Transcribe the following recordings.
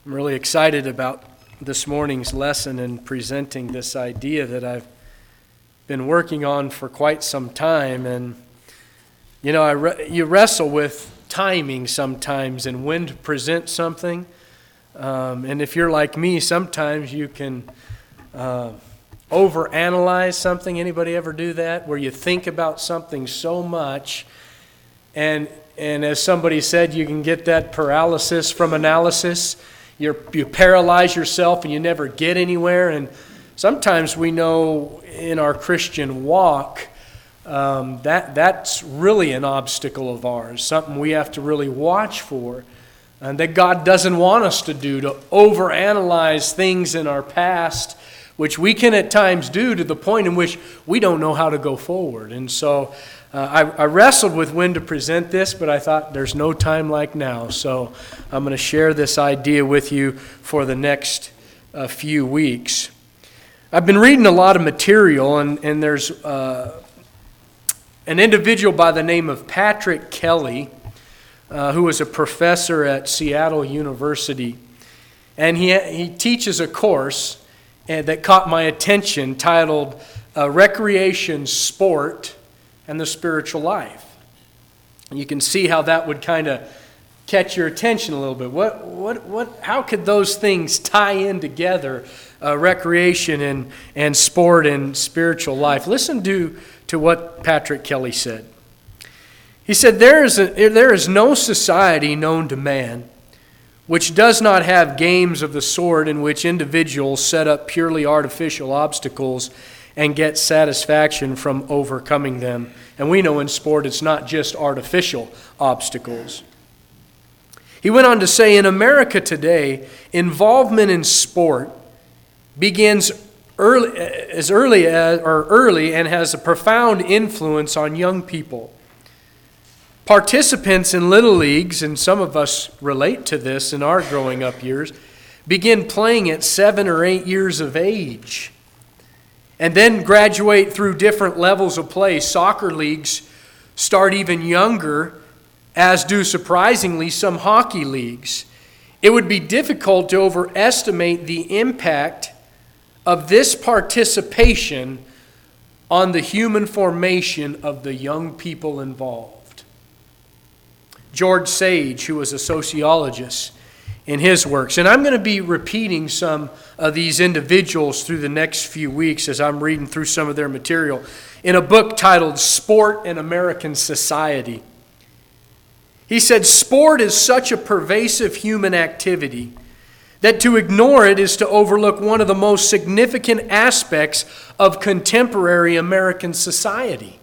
I'm really excited about this morning's lesson and presenting this idea that I've been working on for quite some time. And, you know, you wrestle with timing sometimes and when to present something. And if you're like me, sometimes you can overanalyze something. Anybody ever do that? Where you think about something so much and as somebody said, you can get that paralysis from analysis. You paralyze yourself and you never get anywhere. And sometimes we know in our Christian walk that's really an obstacle of ours, something we have to really watch for, and that God doesn't want us to do, to overanalyze things in our past, which we can at times do to the point in which we don't know how to go forward. And so I wrestled with when to present this, but I thought there's no time like now. So I'm going to share this idea with you for the next few weeks. I've been reading a lot of material, and there's an individual by the name of Patrick Kelly, who is a professor at Seattle University. And he teaches a course that caught my attention titled Recreation, Sport, and the Spiritual Life. And you can see how that would kind of catch your attention a little bit. How could those things tie in together, recreation and sport and spiritual life? Listen to what Patrick Kelly said. He said, there is no society known to man which does not have games of the sort in which individuals set up purely artificial obstacles and get satisfaction from overcoming them. And we know in sport it's not just artificial obstacles. He went on to say, in America today, involvement in sport begins early and has a profound influence on young people. Participants in little leagues, and some of us relate to this in our growing up years, begin playing at 7 or 8 years of age and then graduate through different levels of play. Soccer leagues start even younger, as do surprisingly some hockey leagues. It would be difficult to overestimate the impact of this participation on the human formation of the young people involved. George Sage, who was a sociologist, in his works, and I'm going to be repeating some of these individuals through the next few weeks as I'm reading through some of their material, in a book titled Sport and American Society. He said, sport is such a pervasive human activity that to ignore it is to overlook one of the most significant aspects of contemporary American society.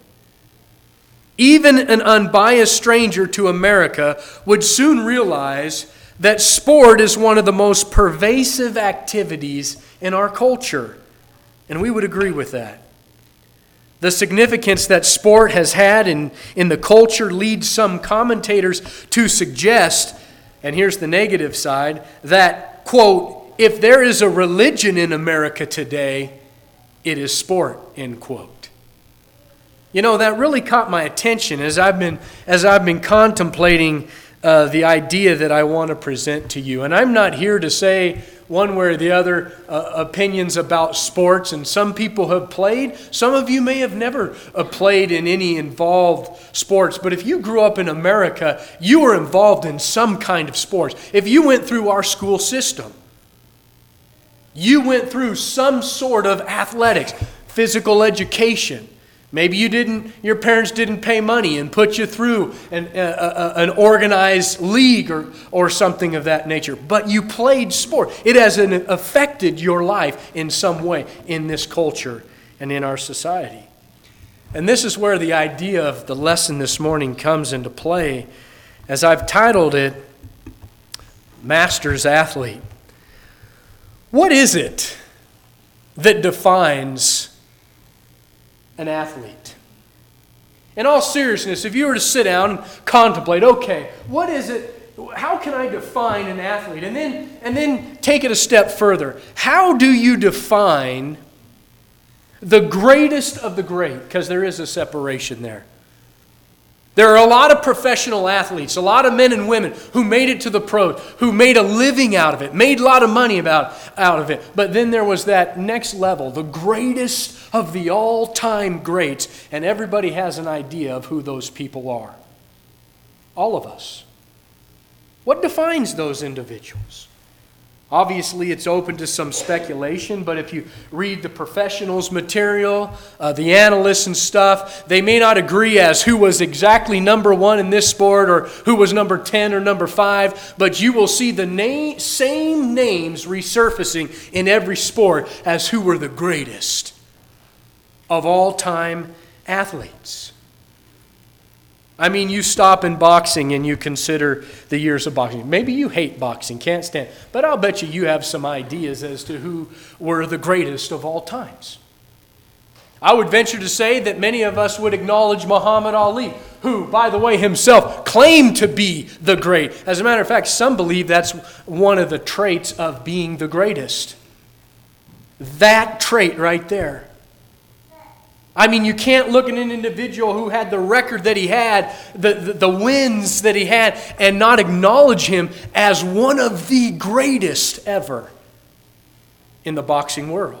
Even an unbiased stranger to America would soon realize that sport is one of the most pervasive activities in our culture. And we would agree with that. The significance that sport has had in the culture leads some commentators to suggest, and here's the negative side, that, quote, if there is a religion in America today, it is sport, end quote. You know, that really caught my attention as I've been contemplating the idea that I want to present to you. And I'm not here to say one way or the other opinions about sports, and some people have played. Some of you may have never played in any involved sports, but if you grew up in America, you were involved in some kind of sports. If you went through our school system, you went through some sort of athletics, physical education. Maybe your parents didn't pay money and put you through an organized league or something of that nature. But you played sport. It has affected your life in some way in this culture and in our society. And this is where the idea of the lesson this morning comes into play, as I've titled it, Master's Athlete. What is it that defines an athlete? In all seriousness, if you were to sit down and contemplate, okay, what is it? How can I define an athlete? And then take it a step further. How do you define the greatest of the great? Because there is a separation there. There are a lot of professional athletes, a lot of men and women who made it to the pros, who made a living out of it, made a lot of money out of it. But then there was that next level, the greatest of the all-time greats, and everybody has an idea of who those people are. All of us. What defines those individuals? Obviously, it's open to some speculation, but if you read the professionals' material, the analysts and stuff, they may not agree as who was exactly number 1 in this sport or who was number 10 or number 5, but you will see the same names resurfacing in every sport as who were the greatest of all-time athletes. I mean, you stop in boxing and you consider the years of boxing. Maybe you hate boxing, can't stand it, but I'll bet you have some ideas as to who were the greatest of all times. I would venture to say that many of us would acknowledge Muhammad Ali, who, by the way, himself claimed to be the great. As a matter of fact, some believe that's one of the traits of being the greatest. That trait right there. I mean, you can't look at an individual who had the record that he had, the wins that he had, and not acknowledge him as one of the greatest ever in the boxing world.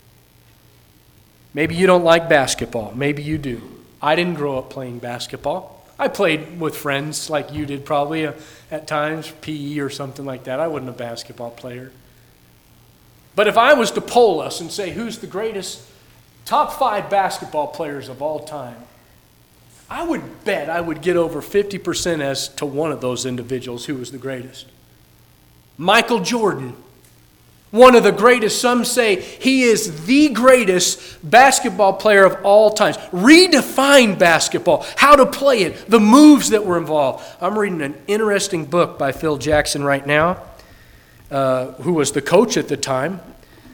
Maybe you don't like basketball. Maybe you do. I didn't grow up playing basketball. I played with friends like you did probably at times, PE or something like that. I wasn't a basketball player. But if I was to poll us and say who's the greatest top 5 basketball players of all time, I would bet I would get over 50% as to one of those individuals who was the greatest. Michael Jordan, one of the greatest. Some say he is the greatest basketball player of all times. Redefined basketball, how to play it, the moves that were involved. I'm reading an interesting book by Phil Jackson right now, who was the coach at the time,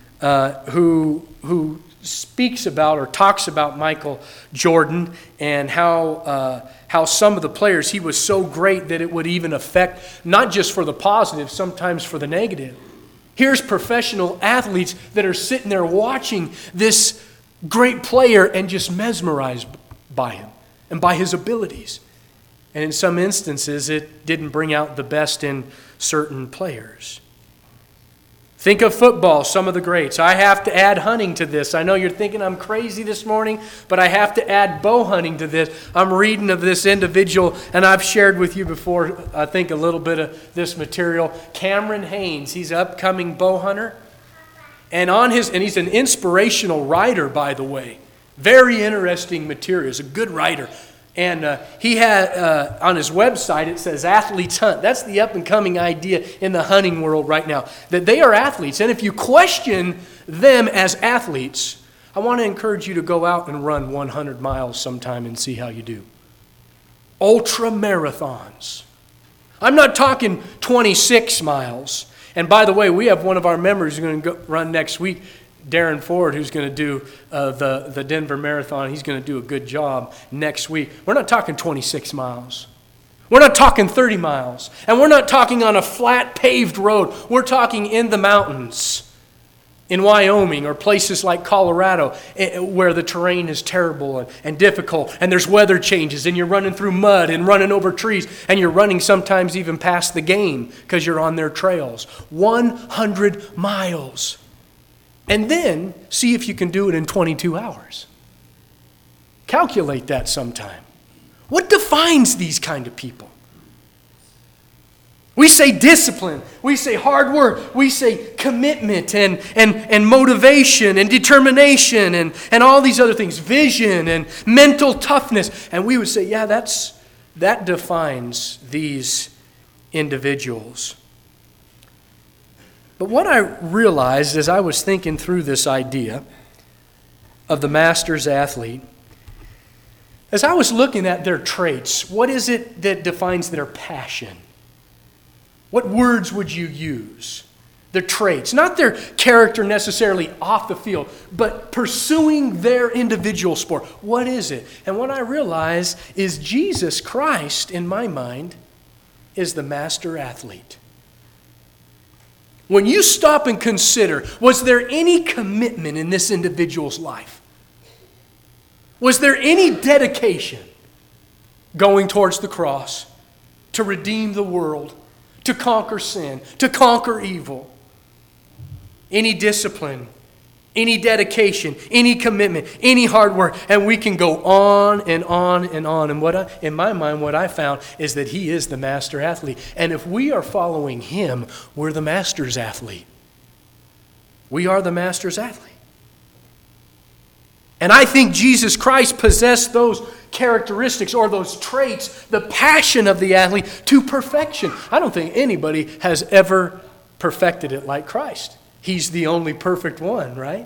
who speaks about or talks about Michael Jordan and how some of the players, he was so great that it would even affect, not just for the positive, sometimes for the negative. Here's professional athletes that are sitting there watching this great player and just mesmerized by him and by his abilities. And in some instances, it didn't bring out the best in certain players. Think of football, some of the greats. I have to add hunting to this. I know you're thinking I'm crazy this morning, but I have to add bow hunting to this. I'm reading of this individual, and I've shared with you before, I think, a little bit of this material. Cameron Haynes, he's an upcoming bow hunter. And he's an inspirational writer, by the way. Very interesting material. He's a good writer. And he had, on his website, it says athletes hunt. That's the up-and-coming idea in the hunting world right now, that they are athletes. And if you question them as athletes, I want to encourage you to go out and run 100 miles sometime and see how you do. Ultra marathons. I'm not talking 26 miles. And by the way, we have one of our members who's going to go run next week, Darren Ford, who's going to do the Denver Marathon. He's going to do a good job next week. We're not talking 26 miles. We're not talking 30 miles. And we're not talking on a flat paved road. We're talking in the mountains, in Wyoming or places like Colorado where the terrain is terrible and difficult and there's weather changes and you're running through mud and running over trees and you're running sometimes even past the game because you're on their trails. 100 miles. And then see if you can do it in 22 hours. Calculate that sometime. What defines these kind of people? We say discipline, we say hard work, we say commitment and motivation and determination and all these other things, vision and mental toughness. And we would say, yeah, that defines these individuals. But what I realized as I was thinking through this idea of the master's athlete, as I was looking at their traits, what is it that defines their passion? What words would you use? Their traits, not their character necessarily off the field, but pursuing their individual sport. What is it? And what I realized is Jesus Christ, in my mind, is the master athlete. When you stop and consider, was there any commitment in this individual's life? Was there any dedication? going towards the cross to redeem the world, to conquer sin, to conquer evil. Any discipline, any dedication, any commitment, any hard work, and we can go on and on and on. And in my mind, what I found is that he is the master athlete. And if we are following him, we're the master's athlete. We are the master's athlete. And I think Jesus Christ possessed those characteristics or those traits, the passion of the athlete, to perfection. I don't think anybody has ever perfected it like Christ. He's the only perfect one, right?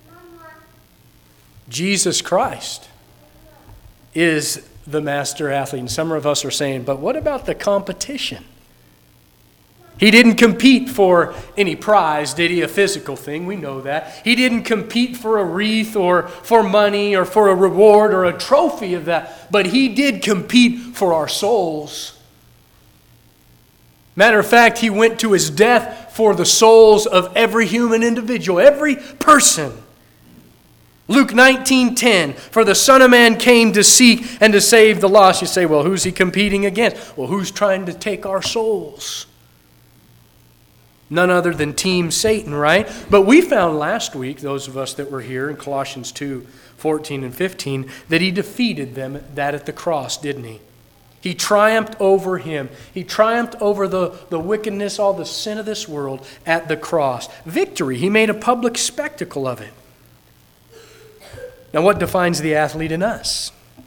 Jesus Christ is the master athlete. And some of us are saying, but what about the competition? He didn't compete for any prize, did he? A physical thing, we know that. He didn't compete for a wreath or for money or for a reward or a trophy of that. But he did compete for our souls. Matter of fact, he went to his death for the souls of every human individual, every person. Luke 19:10, for the Son of Man came to seek and to save the lost. You say, well, who's he competing against? Well, who's trying to take our souls? None other than Team Satan, right? But we found last week, those of us that were here in Colossians 2:14 and 15, that he defeated them at the cross, didn't he? He triumphed over him. He triumphed over the wickedness, all the sin of this world at the cross. Victory. He made a public spectacle of it. Now, what defines the athlete in us?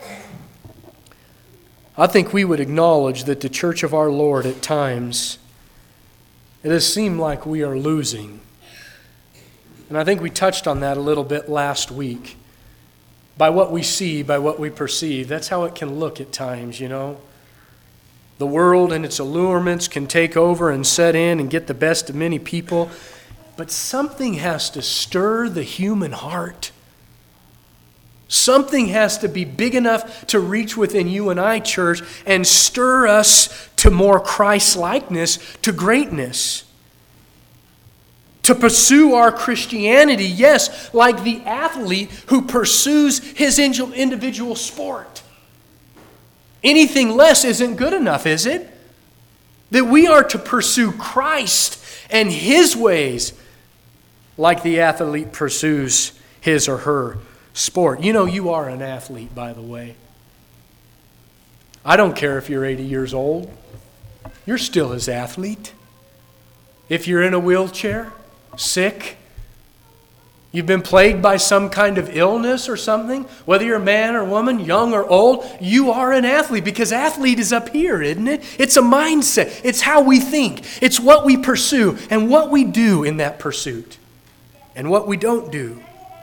I think we would acknowledge that the church of our Lord at times, it has seemed like we are losing. And I think we touched on that a little bit last week. By what we see, by what we perceive. That's how it can look at times, you know. The world and its allurements can take over and set in and get the best of many people. But something has to stir the human heart. Something has to be big enough to reach within you and I, church, and stir us to more Christ-likeness, to greatness. To pursue our Christianity, yes, like the athlete who pursues his individual sport. Anything less isn't good enough, is it? That we are to pursue Christ and his ways like the athlete pursues his or her sport. You know, you are an athlete, by the way. I don't care if you're 80 years old. You're still his athlete. If you're in a wheelchair, sick, you've been plagued by some kind of illness or something, whether you're a man or woman, young or old, you are an athlete, because athlete is up here, isn't it? It's a mindset. It's how we think. It's what we pursue and what we do in that pursuit and what we don't do.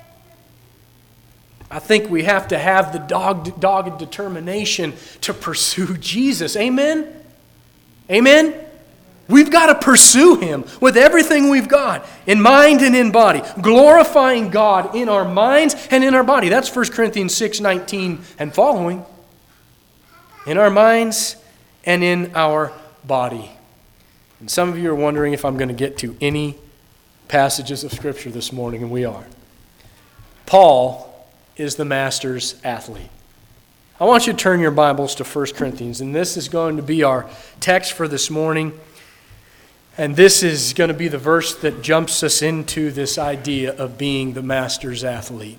I think we have to have the dogged determination to pursue Jesus. Amen? Amen? We've got to pursue him with everything we've got, in mind and in body, glorifying God in our minds and in our body. That's 1 Corinthians 6:19 and following. In our minds and in our body. And some of you are wondering if I'm going to get to any passages of Scripture this morning, and we are. Paul is the master's athlete. I want you to turn your Bibles to 1 Corinthians, and this is going to be our text for this morning. And this is going to be the verse that jumps us into this idea of being the master's athlete.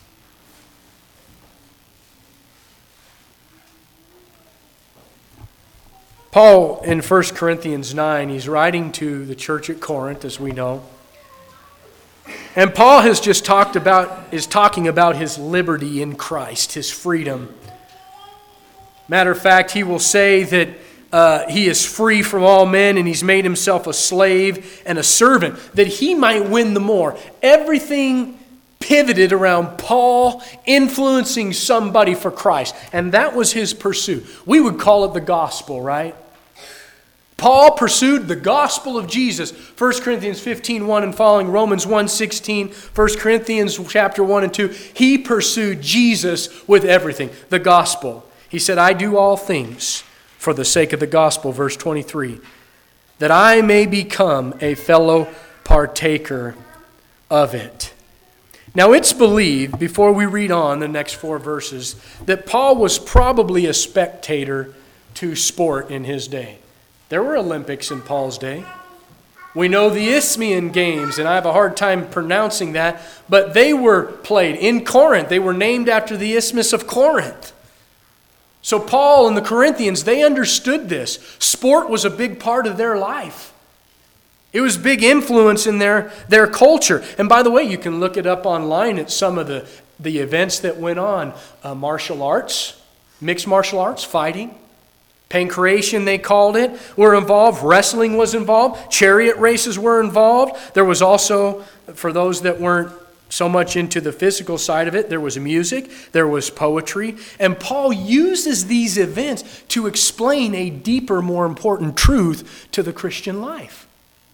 Paul, in 1 Corinthians 9, he's writing to the church at Corinth, as we know. And Paul has just talking about his liberty in Christ, his freedom. Matter of fact, he will say that he is free from all men, and he's made himself a slave and a servant, that he might win the more. Everything pivoted around Paul influencing somebody for Christ, and that was his pursuit. We would call it the gospel, right? Paul pursued the gospel of Jesus. 1 Corinthians 15:1 and following, Romans 1:16, 1 Corinthians chapter 1 and 2. He pursued Jesus with everything, the gospel. He said, I do all things for the sake of the gospel, verse 23, that I may become a fellow partaker of it. Now it's believed, before we read on the next 4 verses, that Paul was probably a spectator to sport in his day. There were Olympics in Paul's day. We know the Isthmian Games, and I have a hard time pronouncing that, but they were played in Corinth. They were named after the Isthmus of Corinth. So Paul and the Corinthians, they understood this. Sport was a big part of their life. It was big influence in their culture. And by the way, you can look it up online at some of the events that went on. Martial arts, mixed martial arts, fighting. Pancreation, they called it, were involved. Wrestling was involved. Chariot races were involved. There was also, for those that weren't so much into the physical side of it, there was music, there was poetry. And Paul uses these events to explain a deeper, more important truth to the Christian life.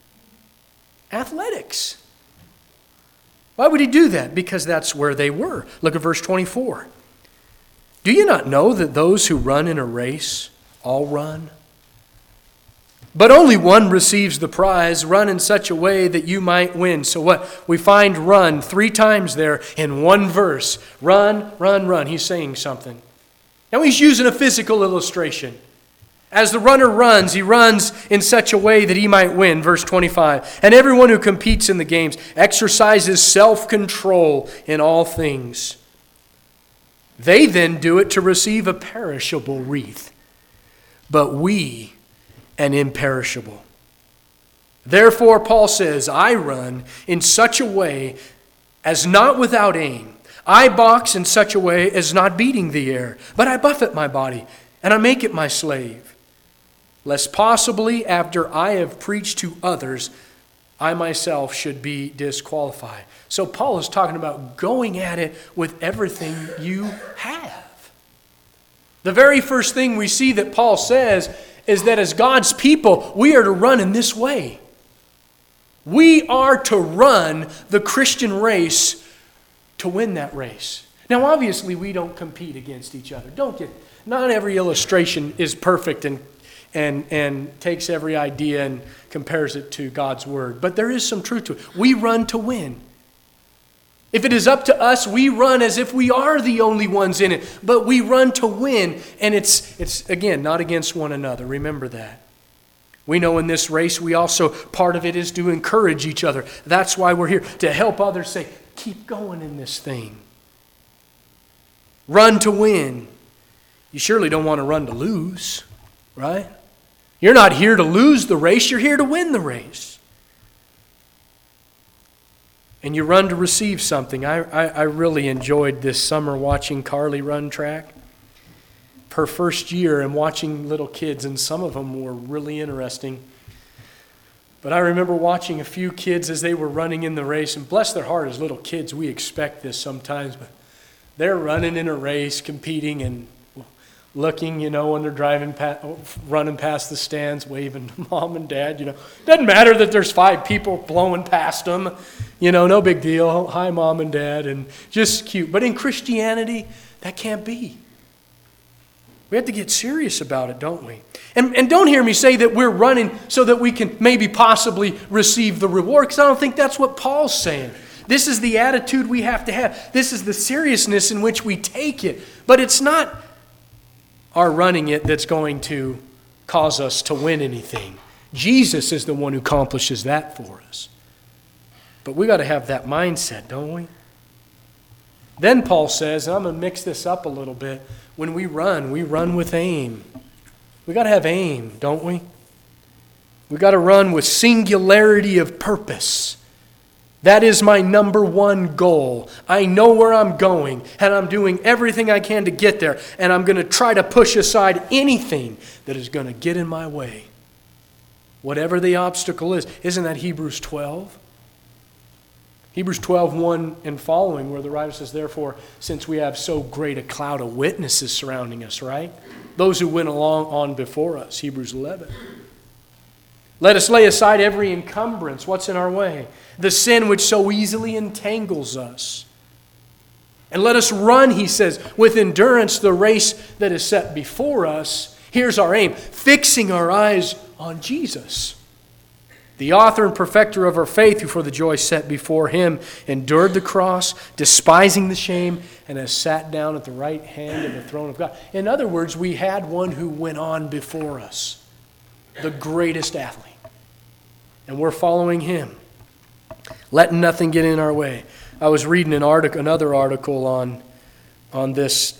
Athletics. Why would he do that? Because that's where they were. Look at verse 24. Do you not know that those who run in a race all run? But only one receives the prize. Run in such a way that you might win. So what? We find run 3 times there in one verse. Run, run, run. He's saying something. Now he's using a physical illustration. As the runner runs, he runs in such a way that he might win. Verse 25. And everyone who competes in the games exercises self-control in all things. They then do it to receive a perishable wreath, but we an imperishable. Therefore, Paul says, I run in such a way as not without aim. I box in such a way as not beating the air, but I buffet my body, and I make it my slave, lest possibly after I have preached to others, I myself should be disqualified. So Paul is talking about going at it with everything you have. The very first thing we see that Paul says is that as God's people, we are to run in this way. We are to run the Christian race to win that race. Now, obviously, we don't compete against each other. Not every illustration is perfect and takes every idea and compares it to God's word. But there is some truth to it. We run to win. If it is up to us, we run as if we are the only ones in it. But we run to win. And it's again, not against one another. Remember that. We know in this race, part of it is to encourage each other. That's why we're here, to help others say, keep going in this thing. Run to win. You surely don't want to run to lose, right? You're not here to lose the race. You're here to win the race. And you run to receive something. I really enjoyed this summer watching Carly run track. Her first year and watching little kids, and some of them were really interesting. But I remember watching a few kids as they were running in the race, and bless their heart, as little kids, we expect this sometimes, but they're running in a race, competing and looking, when they're running past the stands, waving to mom and dad, Doesn't matter that there's 5 people blowing past them, no big deal. Hi, mom and dad, and just cute. But in Christianity, that can't be. We have to get serious about it, don't we? And don't hear me say that we're running so that we can maybe possibly receive the reward, because I don't think that's what Paul's saying. This is the attitude we have to have. This is the seriousness in which we take it. But it's not our running it that's going to cause us to win anything. Jesus is the one who accomplishes that for us. But we got to have that mindset, don't we? Then Paul says, and I'm going to mix this up a little bit, when we run with aim. We got to have aim, don't we? We got to run with singularity of purpose. That is my number one goal. I know where I'm going, and I'm doing everything I can to get there, and I'm going to try to push aside anything that is going to get in my way. Whatever the obstacle is. Isn't that Hebrews 12? Hebrews 12:1 and following, where the writer says, therefore, since we have so great a cloud of witnesses surrounding us, right? Those who went along on before us, Hebrews 11. Let us lay aside every encumbrance. What's in our way? The sin which so easily entangles us. And let us run, he says, with endurance the race that is set before us. Here's our aim, fixing our eyes on Jesus, the author and perfecter of our faith, who for the joy set before him endured the cross, despising the shame, and has sat down at the right hand of the throne of God. In other words, we had one who went on before us, the greatest athlete. And we're following him, letting nothing get in our way. I was reading another article on this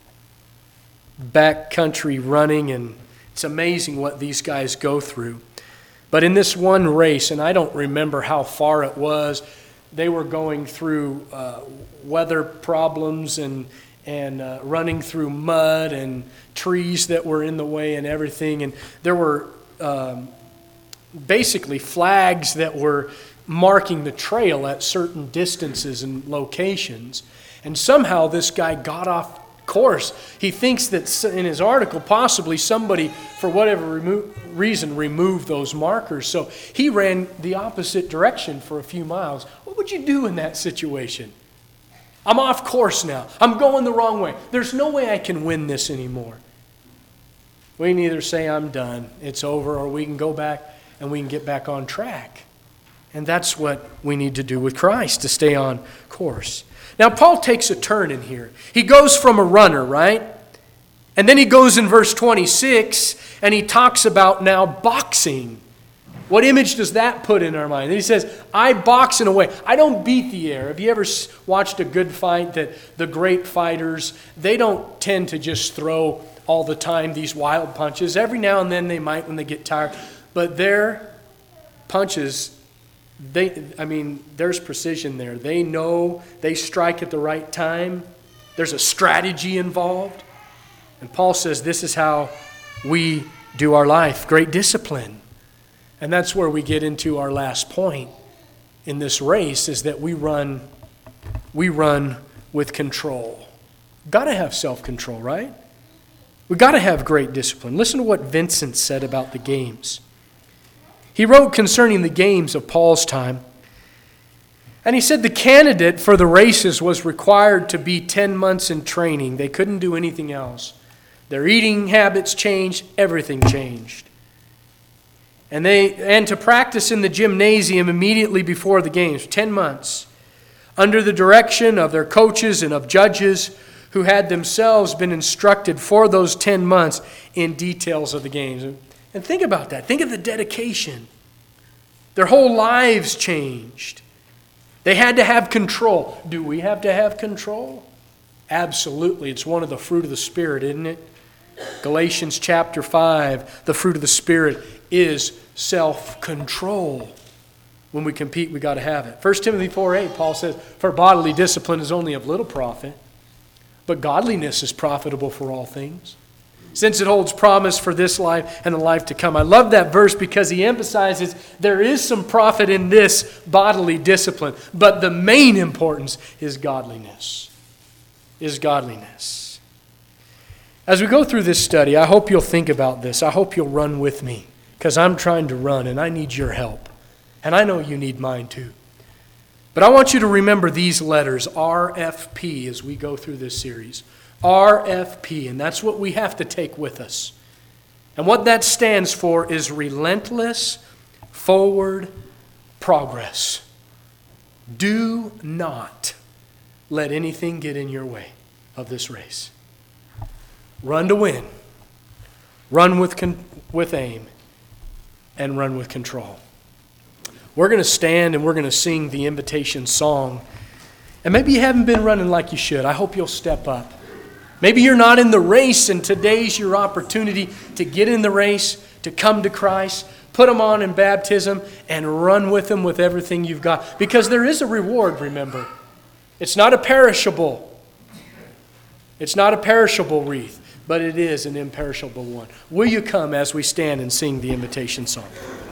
backcountry running, and it's amazing what these guys go through. But in this one race, and I don't remember how far it was, they were going through weather problems and running through mud and trees that were in the way and everything. And there were basically flags that were marking the trail at certain distances and locations. And somehow this guy got off course. He thinks that in his article possibly somebody, for whatever reason, removed those markers. So he ran the opposite direction for a few miles. What would you do in that situation? I'm off course now. I'm going the wrong way. There's no way I can win this anymore. We can either say I'm done, it's over, or we can go back and we can get back on track. And that's what we need to do with Christ, to stay on course. Now, Paul takes a turn in here. He goes from a runner, right? And then he goes in verse 26, and he talks about now boxing. What image does that put in our mind? And he says, I box in a way. I don't beat the air. Have you ever watched a good fight? That the great fighters, they don't tend to just throw all the time these wild punches. Every now and then they might when they get tired. But their punches, there's precision there. They know they strike at the right time. There's a strategy involved. And Paul says this is how we do our life. Great discipline. And that's where we get into our last point in this race, is that we run with control. Got to have self-control, right? We got to have great discipline. Listen to what Vincent said about the games. He wrote concerning the games of Paul's time, and he said the candidate for the races was required to be 10 months in training. They couldn't do anything else. Their eating habits changed, everything changed. And to practice in the gymnasium immediately before the games, 10 months, under the direction of their coaches and of judges who had themselves been instructed for those 10 months in details of the games. And think about that. Think of the dedication. Their whole lives changed. They had to have control. Do we have to have control? Absolutely. It's one of the fruit of the Spirit, isn't it? Galatians chapter 5, the fruit of the Spirit is self-control. When we compete, we got to have it. 1 Timothy 4:8, Paul says, for bodily discipline is only of little profit, but godliness is profitable for all things, since it holds promise for this life and the life to come. I love that verse because he emphasizes there is some profit in this bodily discipline, but the main importance is godliness. As we go through this study, I hope you'll think about this. I hope you'll run with me, because I'm trying to run and I need your help. And I know you need mine too. But I want you to remember these letters, RFP, as we go through this series. RFP, and that's what we have to take with us. And what that stands for is relentless forward progress. Do not let anything get in your way of this race. Run to win. Run with aim. And run with control. We're going to stand and we're going to sing the invitation song. And maybe you haven't been running like you should. I hope you'll step up. Maybe you're not in the race, and today's your opportunity to get in the race, to come to Christ, put Him on in baptism, and run with Him with everything you've got. Because there is a reward, remember. It's not a perishable. It's not a perishable wreath, but it is an imperishable one. Will you come as we stand and sing the invitation song?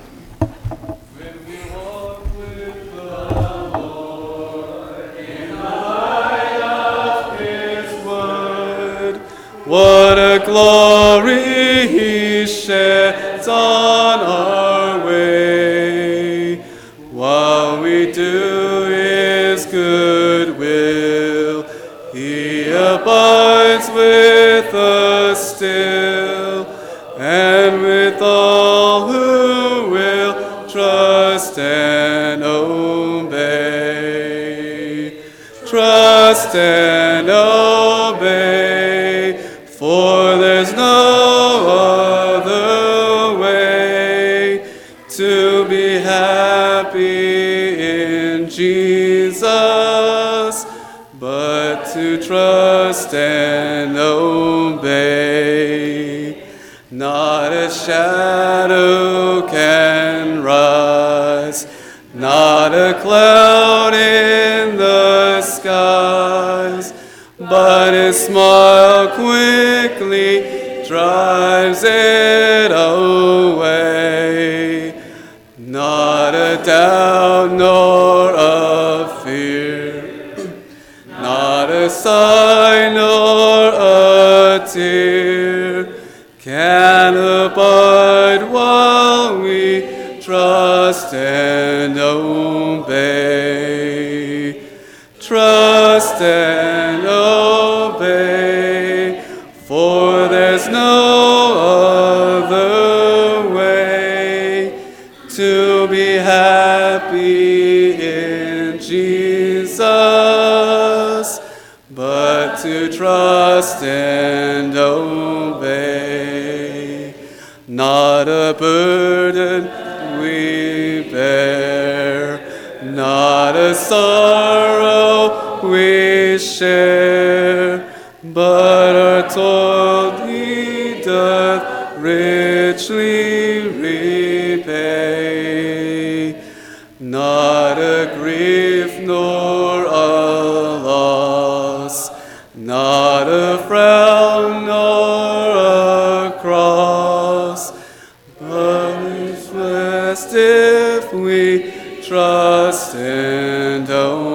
What a glory He sheds on our way, while we do His good will. He abides with us still, and with all who will trust trust and obey. Trust and obey, for there's no other way to be happy in Jesus, but to trust and obey. Not a shadow can rise, not a cloud in the skies, but His smile quickly drives it away. Not a doubt nor a fear, not a sigh nor a tear can abide while we trust and obey. Trust and obey, for there's no other way to be happy in Jesus, but to trust and obey. Not a burden we bear, not a sorrow we share, but our toil He doth richly repay. Not a grief nor a loss, not a frown nor a cross, but is blessed if we trust and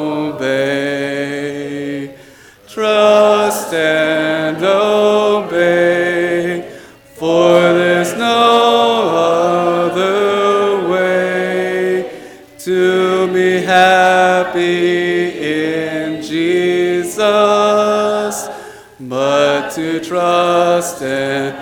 obey. Trust and obey, for there's no other way to be happy in Jesus, but to trust and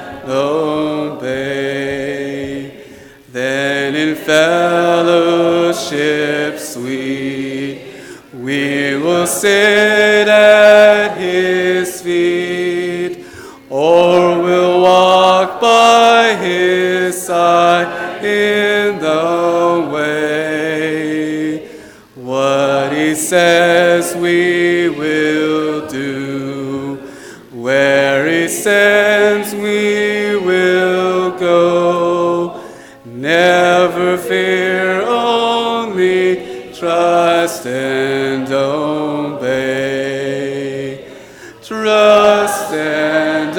obey. Then in fellowship sweet, we will sit at His feet, or we'll walk by His side in the way. What He says we will do, where He sends we will go. Never fear, only trust and obey. Trust and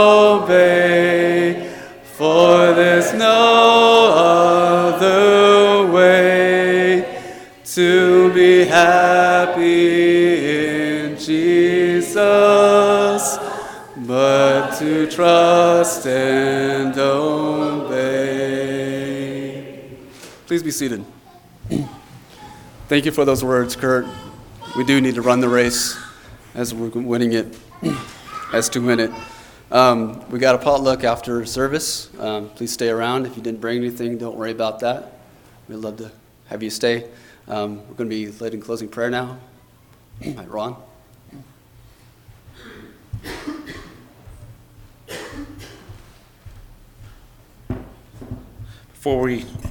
obey, for there's no other way to be happy in Jesus, but to trust and obey. Please be seated. Thank you for those words, Kurt. We do need to run the race as we're winning it, as to win it. We got a potluck after service. Please stay around. If you didn't bring anything, don't worry about that. We'd love to have you stay. We're going to be leading closing prayer now. All right, Ron. Before we